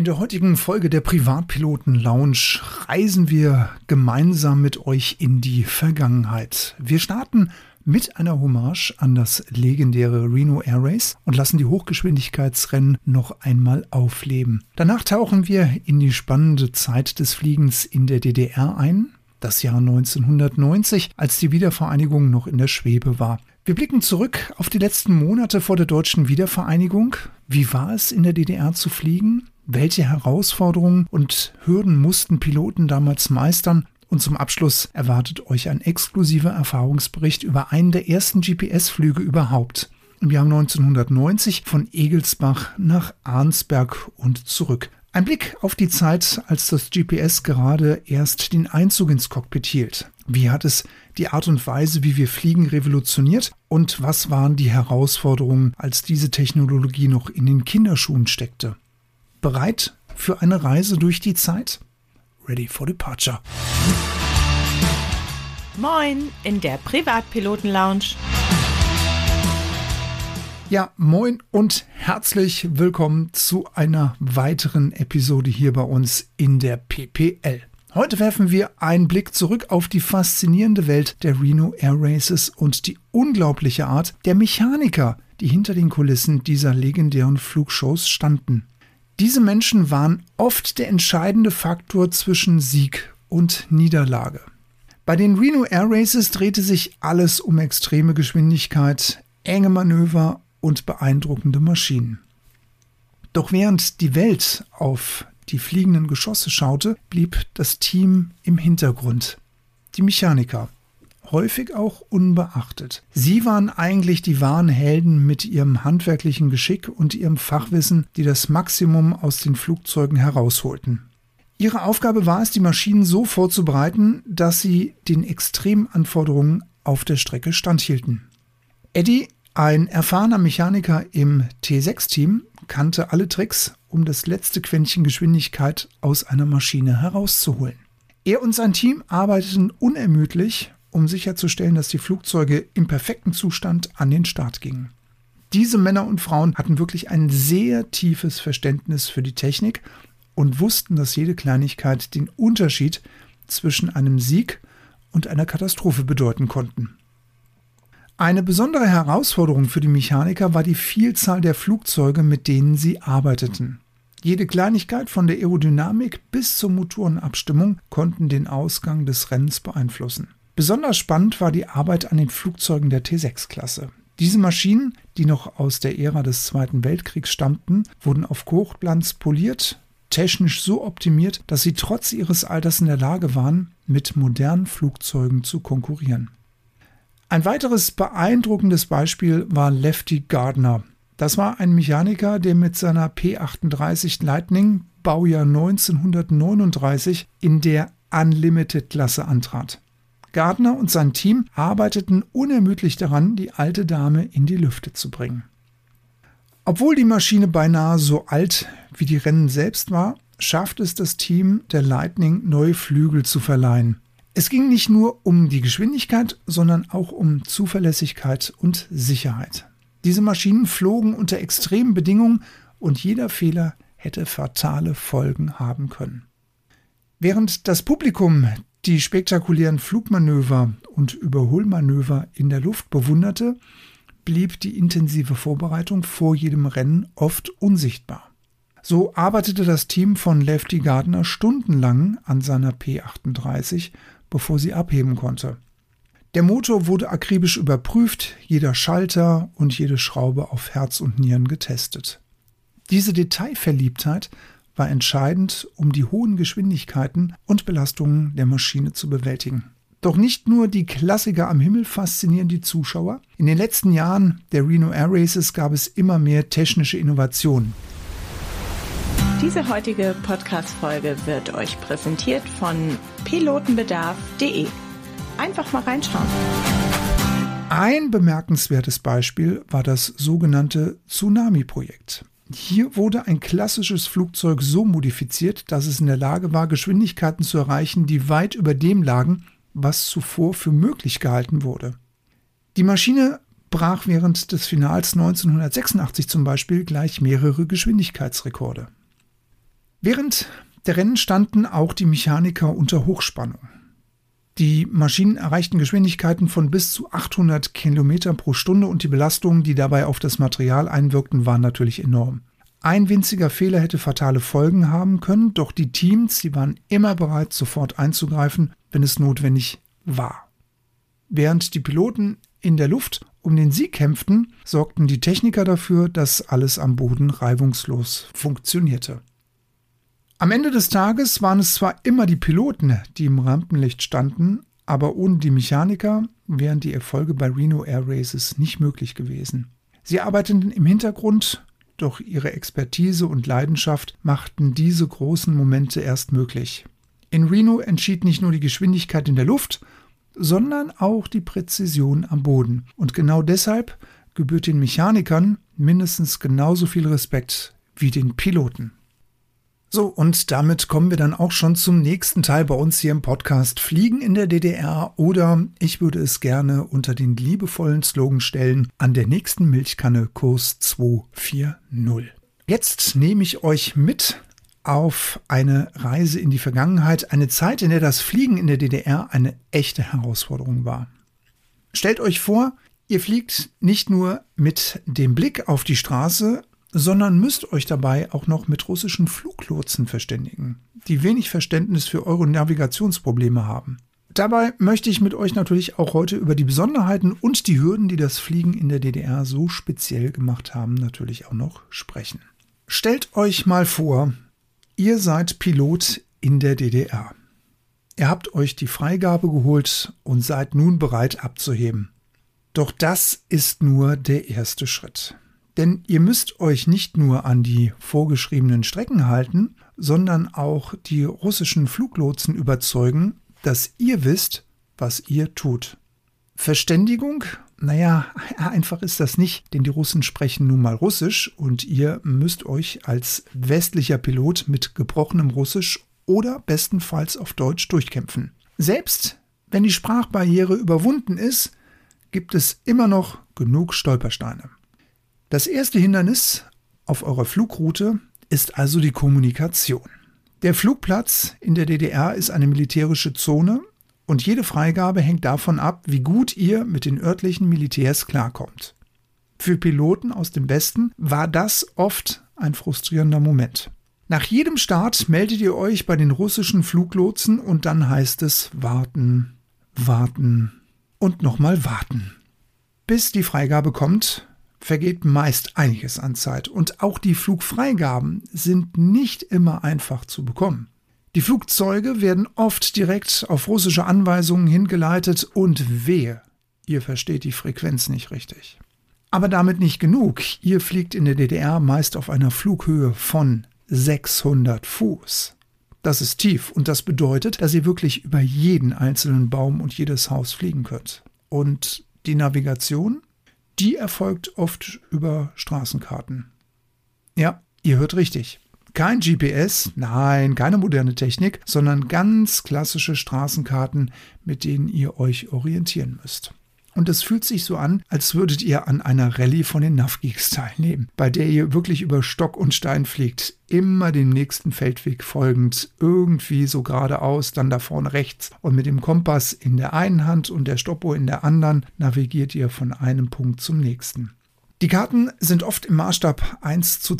In der heutigen Folge der Privatpiloten Lounge reisen wir gemeinsam mit euch in die Vergangenheit. Wir starten mit einer Hommage an das legendäre Reno Air Race und lassen die Hochgeschwindigkeitsrennen noch einmal aufleben. Danach tauchen wir in die spannende Zeit des Fliegens in der DDR ein, das Jahr 1990, als die Wiedervereinigung noch in der Schwebe war. Wir blicken zurück auf die letzten Monate vor der deutschen Wiedervereinigung. Wie war es in der DDR zu fliegen? Welche Herausforderungen und Hürden mussten Piloten damals meistern? Und zum Abschluss erwartet euch ein exklusiver Erfahrungsbericht über einen der ersten GPS-Flüge überhaupt. Im Jahr 1990 von Egelsbach nach Arnsberg und zurück. Ein Blick auf die Zeit, als das GPS gerade erst den Einzug ins Cockpit hielt. Wie hat es die Art und Weise, wie wir fliegen, revolutioniert? Und was waren die Herausforderungen, als diese Technologie noch in den Kinderschuhen steckte? Bereit für eine Reise durch die Zeit? Ready for departure. Moin in der Privatpiloten-Lounge. Ja, moin und herzlich willkommen zu einer weiteren Episode hier bei uns in der PPL. Heute werfen wir einen Blick zurück auf die faszinierende Welt der Reno Air Races und die unglaubliche Art der Mechaniker, die hinter den Kulissen dieser legendären Flugshows standen. Diese Menschen waren oft der entscheidende Faktor zwischen Sieg und Niederlage. Bei den Reno Air Races drehte sich alles um extreme Geschwindigkeit, enge Manöver und beeindruckende Maschinen. Doch während die Welt auf die fliegenden Geschosse schaute, blieb das Team im Hintergrund. Die Mechaniker, häufig auch unbeachtet. Sie waren eigentlich die wahren Helden mit ihrem handwerklichen Geschick und ihrem Fachwissen, die das Maximum aus den Flugzeugen herausholten. Ihre Aufgabe war es, die Maschinen so vorzubereiten, dass sie den extremen Anforderungen auf der Strecke standhielten. Eddie, ein erfahrener Mechaniker im T6-Team, kannte alle Tricks, um das letzte Quäntchen Geschwindigkeit aus einer Maschine herauszuholen. Er und sein Team arbeiteten unermüdlich, um sicherzustellen, dass die Flugzeuge im perfekten Zustand an den Start gingen. Diese Männer und Frauen hatten wirklich ein sehr tiefes Verständnis für die Technik und wussten, dass jede Kleinigkeit den Unterschied zwischen einem Sieg und einer Katastrophe bedeuten konnten. Eine besondere Herausforderung für die Mechaniker war die Vielzahl der Flugzeuge, mit denen sie arbeiteten. Jede Kleinigkeit von der Aerodynamik bis zur Motorenabstimmung konnten den Ausgang des Rennens beeinflussen. Besonders spannend war die Arbeit an den Flugzeugen der T6-Klasse. Diese Maschinen, die noch aus der Ära des Zweiten Weltkriegs stammten, wurden auf Hochglanz poliert, technisch so optimiert, dass sie trotz ihres Alters in der Lage waren, mit modernen Flugzeugen zu konkurrieren. Ein weiteres beeindruckendes Beispiel war Lefty Gardner. Das war ein Mechaniker, der mit seiner P-38 Lightning, Baujahr 1939, in der Unlimited-Klasse antrat. Gardner und sein Team arbeiteten unermüdlich daran, die alte Dame in die Lüfte zu bringen. Obwohl die Maschine beinahe so alt wie die Rennen selbst war, schaffte es das Team der Lightning, neue Flügel zu verleihen. Es ging nicht nur um die Geschwindigkeit, sondern auch um Zuverlässigkeit und Sicherheit. Diese Maschinen flogen unter extremen Bedingungen und jeder Fehler hätte fatale Folgen haben können. Während das Publikum die spektakulären Flugmanöver und Überholmanöver in der Luft bewunderte, blieb die intensive Vorbereitung vor jedem Rennen oft unsichtbar. So arbeitete das Team von Lefty Gardner stundenlang an seiner P-38, bevor sie abheben konnte. Der Motor wurde akribisch überprüft, jeder Schalter und jede Schraube auf Herz und Nieren getestet. Diese Detailverliebtheit war entscheidend, um die hohen Geschwindigkeiten und Belastungen der Maschine zu bewältigen. Doch nicht nur die Klassiker am Himmel faszinieren die Zuschauer. In den letzten Jahren der Reno Air Races gab es immer mehr technische Innovationen. Diese heutige Podcast-Folge wird euch präsentiert von pilotenbedarf.de. Einfach mal reinschauen. Ein bemerkenswertes Beispiel war das sogenannte Tsunami-Projekt. Hier wurde ein klassisches Flugzeug so modifiziert, dass es in der Lage war, Geschwindigkeiten zu erreichen, die weit über dem lagen, was zuvor für möglich gehalten wurde. Die Maschine brach während des Finals 1986 zum Beispiel gleich mehrere Geschwindigkeitsrekorde. Während der Rennen standen auch die Mechaniker unter Hochspannung. Die Maschinen erreichten Geschwindigkeiten von bis zu 800 Kilometer pro Stunde und die Belastungen, die dabei auf das Material einwirkten, waren natürlich enorm. Ein winziger Fehler hätte fatale Folgen haben können, doch die Teams, sie waren immer bereit, sofort einzugreifen, wenn es notwendig war. Während die Piloten in der Luft um den Sieg kämpften, sorgten die Techniker dafür, dass alles am Boden reibungslos funktionierte. Am Ende des Tages waren es zwar immer die Piloten, die im Rampenlicht standen, aber ohne die Mechaniker wären die Erfolge bei Reno Air Races nicht möglich gewesen. Sie arbeiteten im Hintergrund, doch ihre Expertise und Leidenschaft machten diese großen Momente erst möglich. In Reno entschied nicht nur die Geschwindigkeit in der Luft, sondern auch die Präzision am Boden. Und genau deshalb gebührt den Mechanikern mindestens genauso viel Respekt wie den Piloten. So, und damit kommen wir dann auch schon zum nächsten Teil bei uns hier im Podcast Fliegen in der DDR oder ich würde es gerne unter den liebevollen Slogan stellen, an der nächsten Milchkanne Kurs 240. Jetzt nehme ich euch mit auf eine Reise in die Vergangenheit, eine Zeit, in der das Fliegen in der DDR eine echte Herausforderung war. Stellt euch vor, ihr fliegt nicht nur mit dem Blick auf die Straße, sondern müsst euch dabei auch noch mit russischen Fluglotsen verständigen, die wenig Verständnis für eure Navigationsprobleme haben. Dabei möchte ich mit euch natürlich auch heute über die Besonderheiten und die Hürden, die das Fliegen in der DDR so speziell gemacht haben, natürlich auch noch sprechen. Stellt euch mal vor, ihr seid Pilot in der DDR. Ihr habt euch die Freigabe geholt und seid nun bereit abzuheben. Doch das ist nur der erste Schritt. Denn ihr müsst euch nicht nur an die vorgeschriebenen Strecken halten, sondern auch die russischen Fluglotsen überzeugen, dass ihr wisst, was ihr tut. Verständigung? Naja, einfach ist das nicht, denn die Russen sprechen nun mal Russisch und ihr müsst euch als westlicher Pilot mit gebrochenem Russisch oder bestenfalls auf Deutsch durchkämpfen. Selbst wenn die Sprachbarriere überwunden ist, gibt es immer noch genug Stolpersteine. Das erste Hindernis auf eurer Flugroute ist also die Kommunikation. Der Flugplatz in der DDR ist eine militärische Zone und jede Freigabe hängt davon ab, wie gut ihr mit den örtlichen Militärs klarkommt. Für Piloten aus dem Westen war das oft ein frustrierender Moment. Nach jedem Start meldet ihr euch bei den russischen Fluglotsen und dann heißt es warten, warten und nochmal warten. Bis die Freigabe kommt, vergeht meist einiges an Zeit und auch die Flugfreigaben sind nicht immer einfach zu bekommen. Die Flugzeuge werden oft direkt auf russische Anweisungen hingeleitet und wehe, ihr versteht die Frequenz nicht richtig. Aber damit nicht genug, ihr fliegt in der DDR meist auf einer Flughöhe von 600 Fuß. Das ist tief und das bedeutet, dass ihr wirklich über jeden einzelnen Baum und jedes Haus fliegen könnt. Und die Navigation? Die erfolgt oft über Straßenkarten. Ja, ihr hört richtig. Kein GPS, nein, keine moderne Technik, sondern ganz klassische Straßenkarten, mit denen ihr euch orientieren müsst. Und es fühlt sich so an, als würdet ihr an einer Rallye von den Navgeeks teilnehmen, bei der ihr wirklich über Stock und Stein fliegt, immer dem nächsten Feldweg folgend, irgendwie so geradeaus, dann da vorne rechts. Und mit dem Kompass in der einen Hand und der Stoppuhr in der anderen navigiert ihr von einem Punkt zum nächsten. Die Karten sind oft im Maßstab 1 zu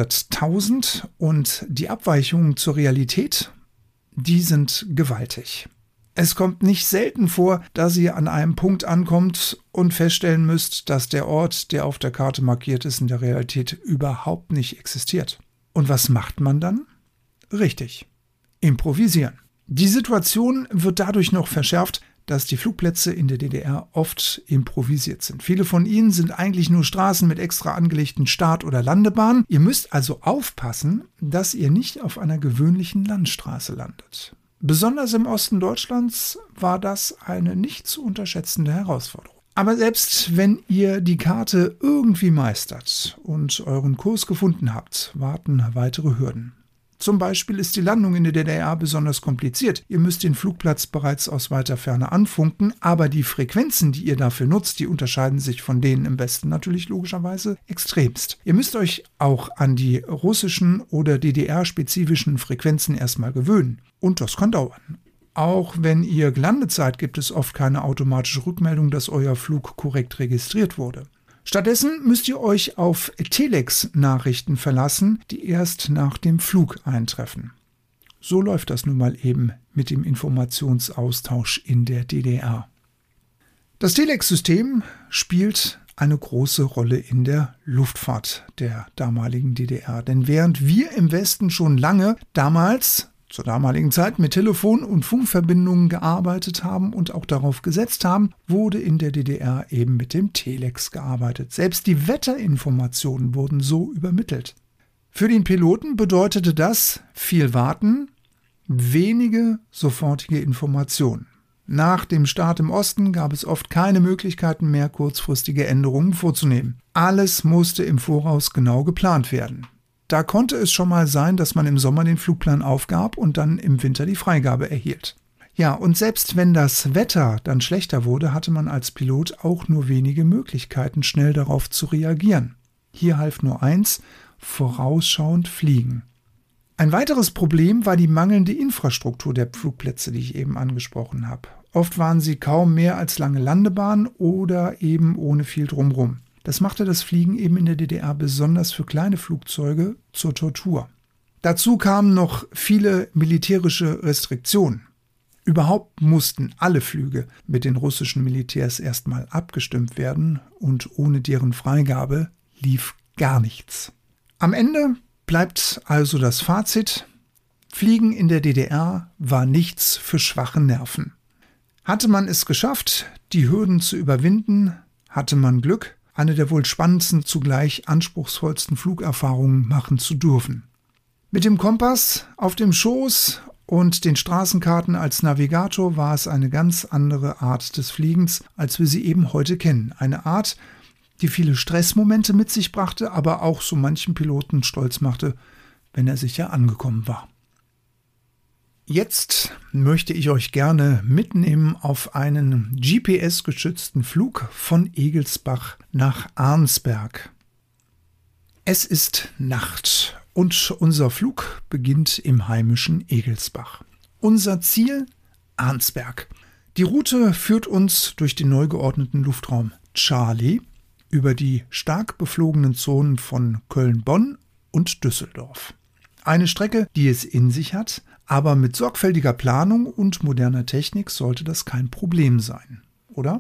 200.000 und die Abweichungen zur Realität, die sind gewaltig. Es kommt nicht selten vor, dass ihr an einem Punkt ankommt und feststellen müsst, dass der Ort, der auf der Karte markiert ist, in der Realität überhaupt nicht existiert. Und was macht man dann? Richtig, improvisieren. Die Situation wird dadurch noch verschärft, dass die Flugplätze in der DDR oft improvisiert sind. Viele von ihnen sind eigentlich nur Straßen mit extra angelegten Start- oder Landebahnen. Ihr müsst also aufpassen, dass ihr nicht auf einer gewöhnlichen Landstraße landet. Besonders im Osten Deutschlands war das eine nicht zu unterschätzende Herausforderung. Aber selbst wenn ihr die Karte irgendwie meistert und euren Kurs gefunden habt, warten weitere Hürden. Zum Beispiel ist die Landung in der DDR besonders kompliziert. Ihr müsst den Flugplatz bereits aus weiter Ferne anfunken, aber die Frequenzen, die ihr dafür nutzt, die unterscheiden sich von denen im Westen natürlich logischerweise extremst. Ihr müsst euch auch an die russischen oder DDR-spezifischen Frequenzen erstmal gewöhnen. Und das kann dauern. Auch wenn ihr gelandet seid, gibt es oft keine automatische Rückmeldung, dass euer Flug korrekt registriert wurde. Stattdessen müsst ihr euch auf Telex-Nachrichten verlassen, die erst nach dem Flug eintreffen. So läuft das nun mal eben mit dem Informationsaustausch in der DDR. Das Telex-System spielt eine große Rolle in der Luftfahrt der damaligen DDR. Denn während wir im Westen schon lange zur damaligen Zeit mit Telefon- und Funkverbindungen gearbeitet haben und auch darauf gesetzt haben, wurde in der DDR eben mit dem Telex gearbeitet. Selbst die Wetterinformationen wurden so übermittelt. Für den Piloten bedeutete das viel Warten, wenige sofortige Informationen. Nach dem Start im Osten gab es oft keine Möglichkeiten mehr, kurzfristige Änderungen vorzunehmen. Alles musste im Voraus genau geplant werden. Da konnte es schon mal sein, dass man im Sommer den Flugplan aufgab und dann im Winter die Freigabe erhielt. Ja, und selbst wenn das Wetter dann schlechter wurde, hatte man als Pilot auch nur wenige Möglichkeiten, schnell darauf zu reagieren. Hier half nur eins: vorausschauend fliegen. Ein weiteres Problem war die mangelnde Infrastruktur der Flugplätze, die ich eben angesprochen habe. Oft waren sie kaum mehr als lange Landebahnen oder eben ohne viel drumherum. Das machte das Fliegen eben in der DDR besonders für kleine Flugzeuge zur Tortur. Dazu kamen noch viele militärische Restriktionen. Überhaupt mussten alle Flüge mit den russischen Militärs erstmal abgestimmt werden und ohne deren Freigabe lief gar nichts. Am Ende bleibt also das Fazit: Fliegen in der DDR war nichts für schwache Nerven. Hatte man es geschafft, die Hürden zu überwinden, hatte man Glück, eine der wohl spannendsten, zugleich anspruchsvollsten Flugerfahrungen machen zu dürfen. Mit dem Kompass auf dem Schoß und den Straßenkarten als Navigator war es eine ganz andere Art des Fliegens, als wir sie eben heute kennen. Eine Art, die viele Stressmomente mit sich brachte, aber auch so manchen Piloten stolz machte, wenn er sicher angekommen war. Jetzt möchte ich euch gerne mitnehmen auf einen GPS-geschützten Flug von Egelsbach nach Arnsberg. Es ist Nacht und unser Flug beginnt im heimischen Egelsbach. Unser Ziel: Arnsberg. Die Route führt uns durch den neu geordneten Luftraum Charlie über die stark beflogenen Zonen von Köln-Bonn und Düsseldorf. Eine Strecke, die es in sich hat, aber mit sorgfältiger Planung und moderner Technik sollte das kein Problem sein, oder?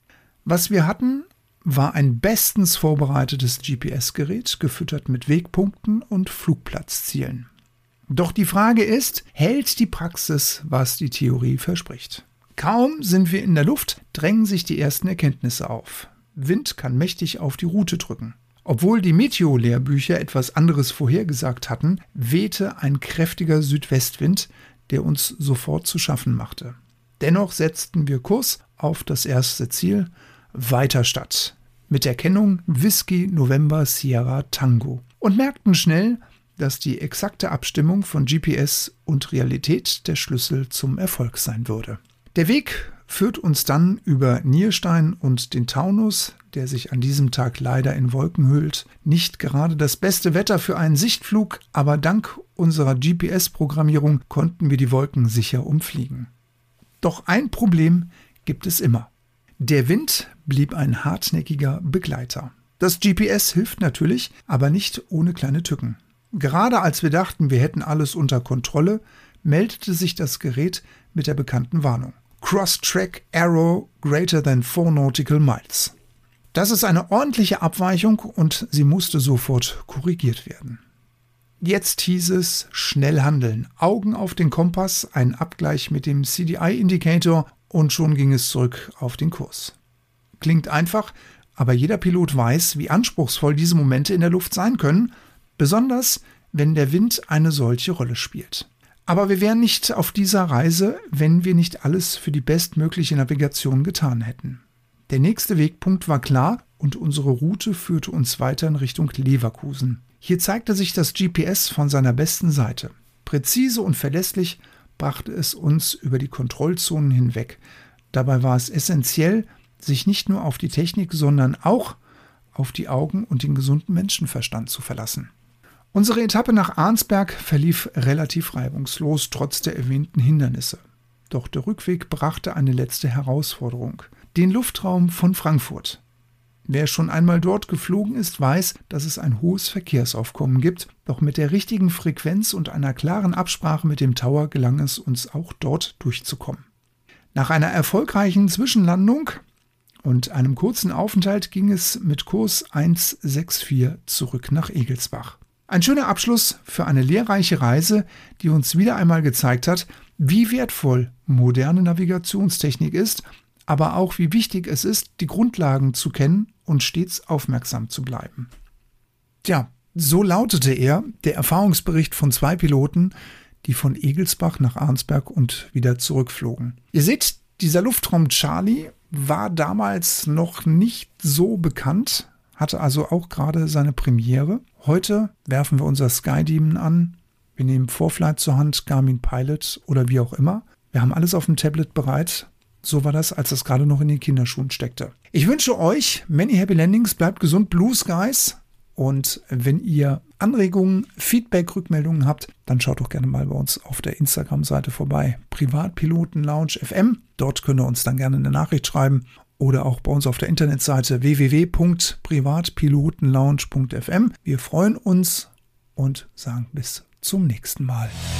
Was wir hatten, war ein bestens vorbereitetes GPS-Gerät, gefüttert mit Wegpunkten und Flugplatzzielen. Doch die Frage ist, hält die Praxis, was die Theorie verspricht? Kaum sind wir in der Luft, drängen sich die ersten Erkenntnisse auf. Wind kann mächtig auf die Route drücken. Obwohl die Meteo-Lehrbücher etwas anderes vorhergesagt hatten, wehte ein kräftiger Südwestwind, der uns sofort zu schaffen machte. Dennoch setzten wir Kurs auf das erste Ziel, Weiterstadt, mit der Kennung Whisky November Sierra Tango, und merkten schnell, dass die exakte Abstimmung von GPS und Realität der Schlüssel zum Erfolg sein würde. Der Weg führt uns dann über Nierstein und den Taunus, der sich an diesem Tag leider in Wolken hüllt. Nicht gerade das beste Wetter für einen Sichtflug, aber dank unserer GPS-Programmierung konnten wir die Wolken sicher umfliegen. Doch ein Problem gibt es immer. Der Wind blieb ein hartnäckiger Begleiter. Das GPS hilft natürlich, aber nicht ohne kleine Tücken. Gerade als wir dachten, wir hätten alles unter Kontrolle, meldete sich das Gerät mit der bekannten Warnung: Cross-Track Error greater than 4 nautical miles. Das ist eine ordentliche Abweichung und sie musste sofort korrigiert werden. Jetzt hieß es schnell handeln, Augen auf den Kompass, ein Abgleich mit dem CDI-Indikator und schon ging es zurück auf den Kurs. Klingt einfach, aber jeder Pilot weiß, wie anspruchsvoll diese Momente in der Luft sein können, besonders wenn der Wind eine solche Rolle spielt. Aber wir wären nicht auf dieser Reise, wenn wir nicht alles für die bestmögliche Navigation getan hätten. Der nächste Wegpunkt war klar und unsere Route führte uns weiter in Richtung Leverkusen. Hier zeigte sich das GPS von seiner besten Seite. Präzise und verlässlich brachte es uns über die Kontrollzonen hinweg. Dabei war es essentiell, sich nicht nur auf die Technik, sondern auch auf die Augen und den gesunden Menschenverstand zu verlassen. Unsere Etappe nach Arnsberg verlief relativ reibungslos, trotz der erwähnten Hindernisse. Doch der Rückweg brachte eine letzte Herausforderung: den Luftraum von Frankfurt. Wer schon einmal dort geflogen ist, weiß, dass es ein hohes Verkehrsaufkommen gibt. Doch mit der richtigen Frequenz und einer klaren Absprache mit dem Tower gelang es uns auch dort durchzukommen. Nach einer erfolgreichen Zwischenlandung und einem kurzen Aufenthalt ging es mit Kurs 164 zurück nach Egelsbach. Ein schöner Abschluss für eine lehrreiche Reise, die uns wieder einmal gezeigt hat, wie wertvoll moderne Navigationstechnik ist, aber auch wie wichtig es ist, die Grundlagen zu kennen und stets aufmerksam zu bleiben. Tja, so lautete der Erfahrungsbericht von 2 Piloten, die von Egelsbach nach Arnsberg und wieder zurückflogen. Ihr seht, dieser Luftraum Charlie war damals noch nicht so bekannt, hatte also auch gerade seine Premiere. Heute werfen wir unser Skydemon an, wir nehmen ForeFlight zur Hand, Garmin Pilot oder wie auch immer. Wir haben alles auf dem Tablet bereit. So war das, als das gerade noch in den Kinderschuhen steckte. Ich wünsche euch many happy landings, bleibt gesund, Blue Skies. Und wenn ihr Anregungen, Feedback, Rückmeldungen habt, dann schaut doch gerne mal bei uns auf der Instagram-Seite vorbei. Privatpilotenlounge FM. Dort könnt ihr uns dann gerne eine Nachricht schreiben. Oder auch bei uns auf der Internetseite www.privatpilotenlounge.fm. Wir freuen uns und sagen bis zum nächsten Mal.